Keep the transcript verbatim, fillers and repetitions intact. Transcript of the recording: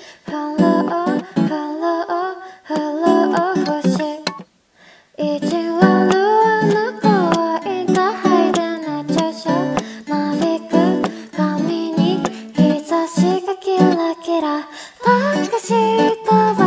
Hello Hello Hello 星意地悪あの子はいたハイデな著書なびく髪に日差しがキラキラ託した